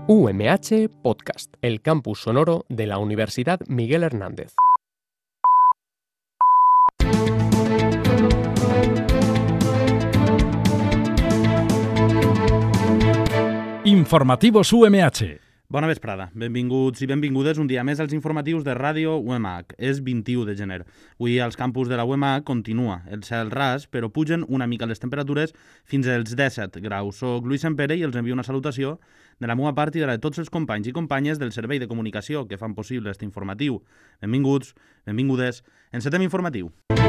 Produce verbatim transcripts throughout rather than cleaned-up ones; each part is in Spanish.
U M H Podcast, el campus sonoro de la Universidad Miguel Hernández. Informativos U M H. Bona vesprada, benvinguts i benvingudes un dia més als informatius de Ràdio U M H. És vint-i-u de gener. Avui als campus de la U M H continua el cel ras, però pugen una mica les temperatures fins als disset graus. Soc Lluís Sempere i els envio una salutació de la meva part i de la de tots els companys i companyes del servei de comunicació que fan possible aquest informatiu. Benvinguts, benvingudes, encetem informatiu.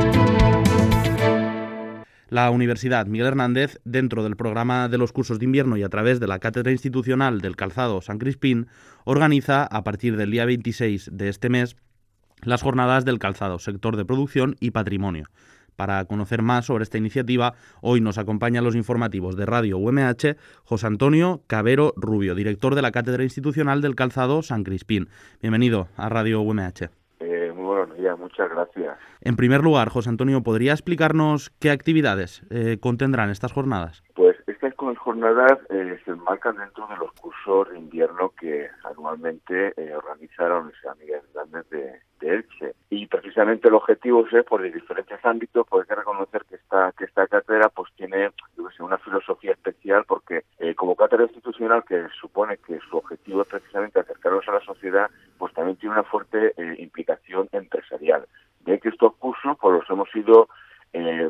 La Universidad Miguel Hernández, dentro del programa de los cursos de invierno y a través de la Cátedra Institucional del Calzado San Crispín, organiza a partir del día veintiséis de este mes las jornadas del calzado, sector de producción y patrimonio. Para conocer más sobre esta iniciativa, hoy nos acompaña los informativos de Radio U M H José Antonio Cabero Rubio, director de la Cátedra Institucional del Calzado San Crispín. Bienvenido a Radio U M H. Eh, muy buenos días, muchas gracias. En primer lugar, José Antonio, ¿podría explicarnos qué actividades eh, contendrán estas jornadas? Pues estas jornadas eh, se enmarcan dentro de los cursos de invierno que anualmente eh, organiza la Universidad Miguel Hernández de, de Elche. Y precisamente el objetivo es, por diferentes ámbitos, pues hay que reconocer que esta, que esta cátedra pues tiene yo que sé, una filosofía especial porque eh, como cátedra institucional que supone que su objetivo es precisamente acercarnos a la sociedad, pues también tiene una fuerte eh, implicación empresarial. De que estos cursos pues los hemos ido eh,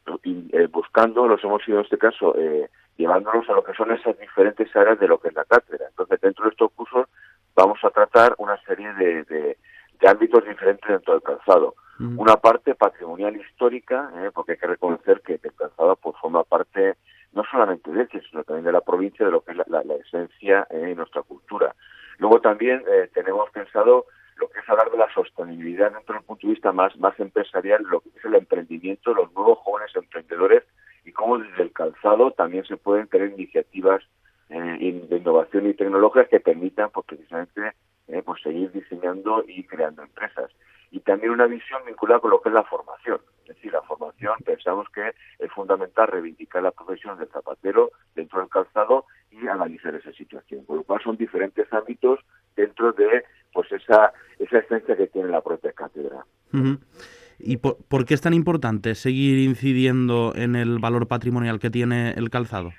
eh, buscando, los hemos ido en este caso eh, llevándonos a lo que son esas diferentes áreas de lo que es la cátedra. Entonces dentro de estos cursos vamos a tratar una serie de, de, de ámbitos diferentes dentro del calzado. Mm. Una parte patrimonial histórica, eh, porque hay que reconocer que el calzado pues forma parte no solamente de Elche, sino también de la provincia, de lo que es la, la, la esencia de eh, nuestra cultura. Luego también eh, tenemos pensado lo que es hablar de la sostenibilidad dentro del punto de vista más, más empresarial, lo que es el emprendimiento, los nuevos jóvenes emprendedores y cómo desde el calzado también se pueden tener iniciativas eh, de innovación y tecnológicas que permitan pues, precisamente eh, pues, seguir diseñando y creando empresas. Y también una visión vinculada con lo que es la formación. Es decir, la formación pensamos que es fundamental reivindicar la profesión del zapatero dentro del calzado y analizar esa situación. Por lo cual son diferentes ámbitos dentro de pues esa esa esencia que tiene la propia cátedra. Uh-huh. ¿Y por, por qué es tan importante seguir incidiendo en el valor patrimonial que tiene el calzado?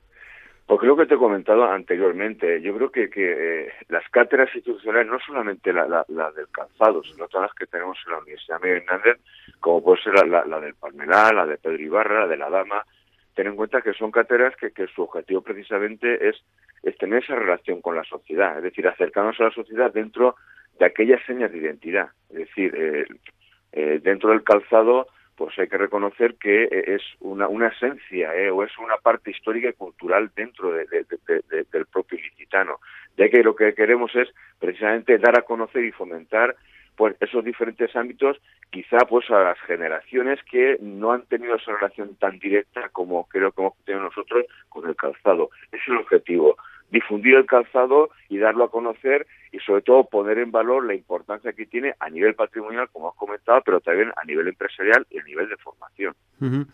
Porque lo que te he comentado anteriormente, yo creo que, que eh, las cátedras institucionales, no solamente la, la, la del calzado, sino todas las que tenemos en la Universidad Miguel Hernández, como puede ser la, la, la del Palmeral, la de Pedro Ibarra, la de la Dama, ten en cuenta que son cátedras que, que su objetivo precisamente es, es tener esa relación con la sociedad, es decir, acercarnos a la sociedad dentro de aquellas señas de identidad. Es decir, eh, eh, dentro del calzado pues hay que reconocer que es una, una esencia eh, o es una parte histórica y cultural dentro de, de, de, de, del propio ilicitano. Ya que lo que queremos es precisamente dar a conocer y fomentar pues esos diferentes ámbitos, quizá pues a las generaciones que no han tenido esa relación tan directa como creo que hemos tenido nosotros con el calzado. Ese es el objetivo, difundir el calzado y darlo a conocer y sobre todo poner en valor la importancia que tiene a nivel patrimonial, como has comentado, pero también a nivel empresarial y a nivel de formación. Uh-huh.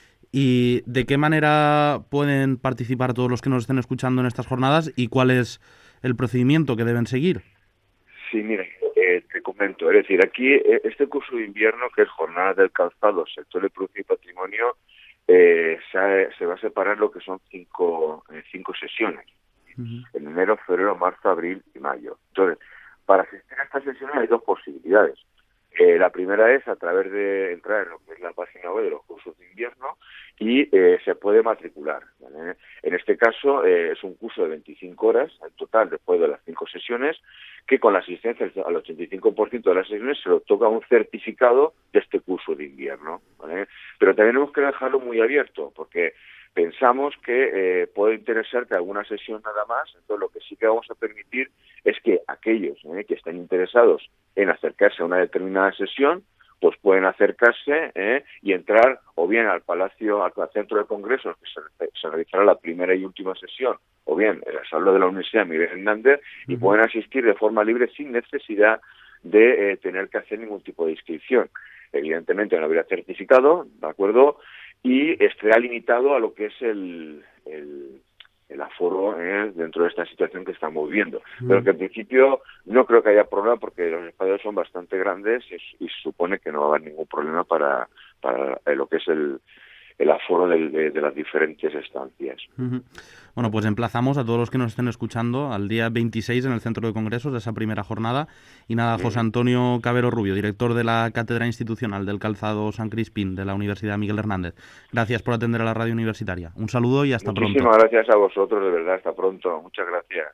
¿Y de qué manera pueden participar todos los que nos estén escuchando en estas jornadas y cuál es el procedimiento que deben seguir? Sí, mira, eh, te comento, es decir, aquí eh, este curso de invierno, que es Jornadas del Calzado, Sector de Producción y Patrimonio, eh, se, se va a separar lo que son cinco, eh, cinco sesiones, uh-huh. en enero, febrero, marzo, abril y mayo. Entonces, para asistir a estas sesiones hay dos posibilidades. Eh, la primera es a través de entrar en lo que es la página web de los cursos de invierno y eh, se puede matricular, ¿vale? En este caso eh, es un curso de veinticinco horas en total después de las cinco sesiones, que con la asistencia al ochenta y cinco por ciento de las sesiones se le otorga un certificado de este curso de invierno, ¿vale? Pero también hemos que dejarlo muy abierto porque pensamos que eh, puede interesarte alguna sesión nada más, entonces lo que sí que vamos a permitir es que aquellos eh, que estén interesados en acercarse a una determinada sesión, pues pueden acercarse eh, y entrar o bien al Palacio, al Centro de Congresos, que se, se realizará la primera y última sesión, o bien en la sala de la Universidad Miguel Hernández, y uh-huh. pueden asistir de forma libre sin necesidad de eh, tener que hacer ningún tipo de inscripción. Evidentemente no habría certificado, ¿de acuerdo? Y estará limitado a lo que es el, el, el aforo eh, dentro de esta situación que estamos viviendo. Mm. Pero que en principio no creo que haya problema porque los espacios son bastante grandes y, y se supone que no va a haber ningún problema para, para lo que es el, el aforo de, de, de las diferentes estancias. Uh-huh. Bueno, pues emplazamos a todos los que nos estén escuchando al día veintiséis en el Centro de Congresos de esa primera jornada. Y nada, José Antonio Cabero Rubio, director de la Cátedra Institucional del Calzado San Crispín de la Universidad Miguel Hernández. Gracias por atender a la radio universitaria. Un saludo y hasta Muchísimas pronto. Muchísimas gracias a vosotros, de verdad, hasta pronto. Muchas gracias.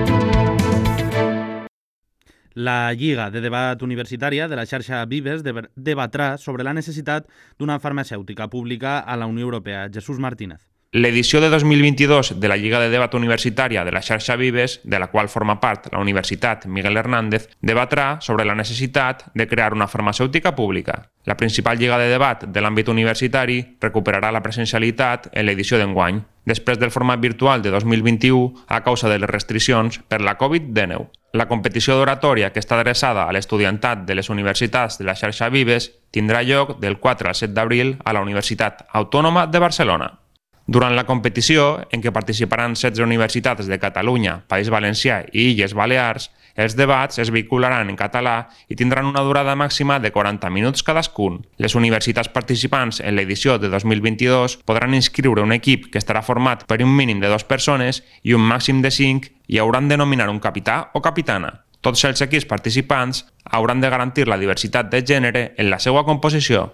La Lliga de Debat Universitària de la xarxa Vives debatrà sobre la necessitat d'una farmacèutica pública a la Unió Europea. Jesús Martínez. L'edició de dos mil vint-i-dos de la Lliga de Debat Universitària de la xarxa Vives, de la qual forma part la Universitat Miguel Hernández, debatrà sobre la necessitat de crear una farmacèutica pública. La principal lliga de debat de l'àmbit universitari recuperarà la presencialitat en l'edició d'enguany, després del format virtual de dos mil vint-i-u a causa de les restriccions per la covid dinou. La competició d'oratòria, que està adreçada a l'estudiantat de les universitats de la xarxa Vives, tindrà lloc del quatre al set d'abril a la Universitat Autònoma de Barcelona. Durant la competició, en què participaran setze universitats de Catalunya, País Valencià i Illes Balears, els debats es vehicularan en català i tindran una durada màxima de quaranta minuts cadascun. Les universitats participants en l'edició de dos mil vint-i-dos podran inscriure un equip que estarà format per un mínim de dues persones i un màxim de cinc i hauran de nominar un capità o capitana. Tots els equips participants hauran de garantir la diversitat de gènere en la seva composició.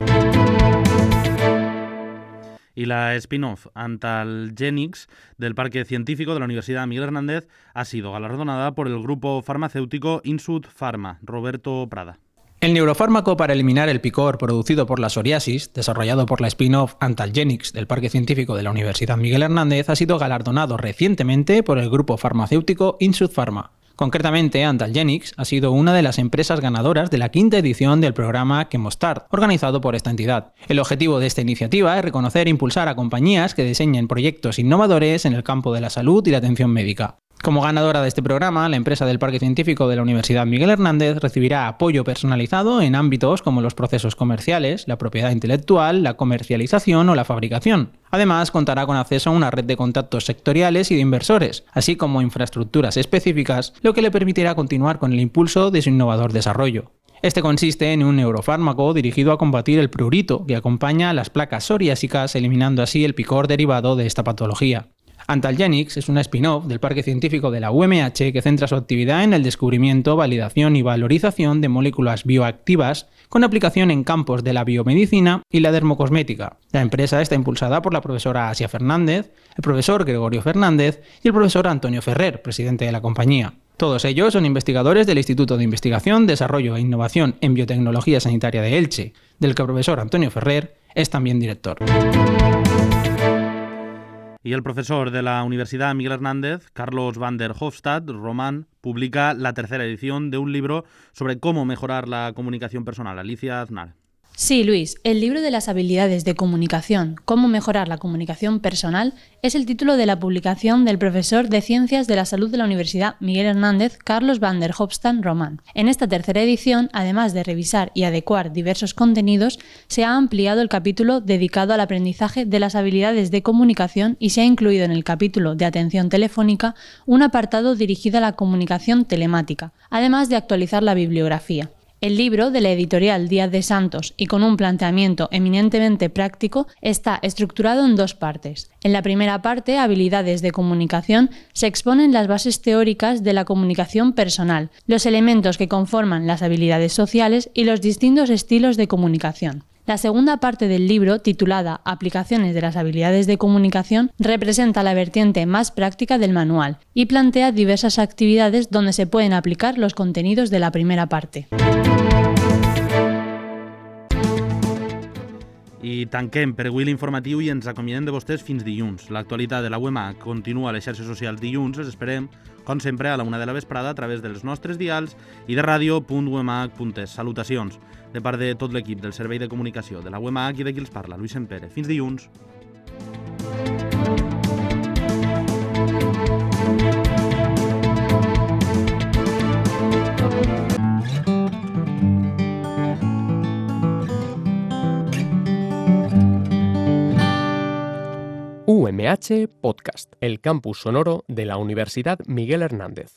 Y la spin-off Antalgenix del Parque Científico de la Universidad Miguel Hernández ha sido galardonada por el grupo farmacéutico Insud Pharma. Roberto Prada. El neurofármaco para eliminar el picor producido por la psoriasis, desarrollado por la spin-off Antalgenix del Parque Científico de la Universidad Miguel Hernández, ha sido galardonado recientemente por el grupo farmacéutico Insud Pharma. Concretamente, Antalgenix ha sido una de las empresas ganadoras de la quinta edición del programa Chemostart, organizado por esta entidad. El objetivo de esta iniciativa es reconocer e impulsar a compañías que diseñen proyectos innovadores en el campo de la salud y la atención médica. Como ganadora de este programa, la empresa del Parque Científico de la Universidad Miguel Hernández recibirá apoyo personalizado en ámbitos como los procesos comerciales, la propiedad intelectual, la comercialización o la fabricación. Además, contará con acceso a una red de contactos sectoriales y de inversores, así como infraestructuras específicas, lo que le permitirá continuar con el impulso de su innovador desarrollo. Este consiste en un neurofármaco dirigido a combatir el prurito que acompaña a las placas psoriásicas, eliminando así el picor derivado de esta patología. Antalgenix es una spin-off del Parque Científico de la U M H que centra su actividad en el descubrimiento, validación y valorización de moléculas bioactivas con aplicación en campos de la biomedicina y la dermocosmética. La empresa está impulsada por la profesora Asia Fernández, el profesor Gregorio Fernández y el profesor Antonio Ferrer, presidente de la compañía. Todos ellos son investigadores del Instituto de Investigación, Desarrollo e Innovación en Biotecnología Sanitaria de Elche, del que el profesor Antonio Ferrer es también director. Y el profesor de la Universidad Miguel Hernández, Carlos van der Hofstad Román, publica la tercera edición de un libro sobre cómo mejorar la comunicación personal. Alicia Aznar. Sí, Luis, el libro de las habilidades de comunicación, cómo mejorar la comunicación personal, es el título de la publicación del profesor de Ciencias de la Salud de la Universidad Miguel Hernández, Carlos van der Hofstad Román. En esta tercera edición, además de revisar y adecuar diversos contenidos, se ha ampliado el capítulo dedicado al aprendizaje de las habilidades de comunicación y se ha incluido en el capítulo de atención telefónica un apartado dirigido a la comunicación telemática, además de actualizar la bibliografía. El libro, de la editorial Díaz de Santos y con un planteamiento eminentemente práctico, está estructurado en dos partes. En la primera parte, habilidades de comunicación, se exponen las bases teóricas de la comunicación personal, los elementos que conforman las habilidades sociales y los distintos estilos de comunicación. La segunda parte del libro, titulada Aplicaciones de las habilidades de comunicación, representa la vertiente más práctica del manual y plantea diversas actividades donde se pueden aplicar los contenidos de la primera parte. I tanquem per avui l'informatiu i ens acomiadem de vostès fins dilluns. L'actualitat de la U M H continua a les xarxes socials dilluns. Els esperem, com sempre, a la una de la vesprada a través dels nostres dials i de ràdio punt u m h punt es. Salutacions de part de tot l'equip del Servei de Comunicació de la U M H i de qui els parla, Lluís Sempere. Fins dilluns. U M H Podcast, el campus sonoro de la Universidad Miguel Hernández.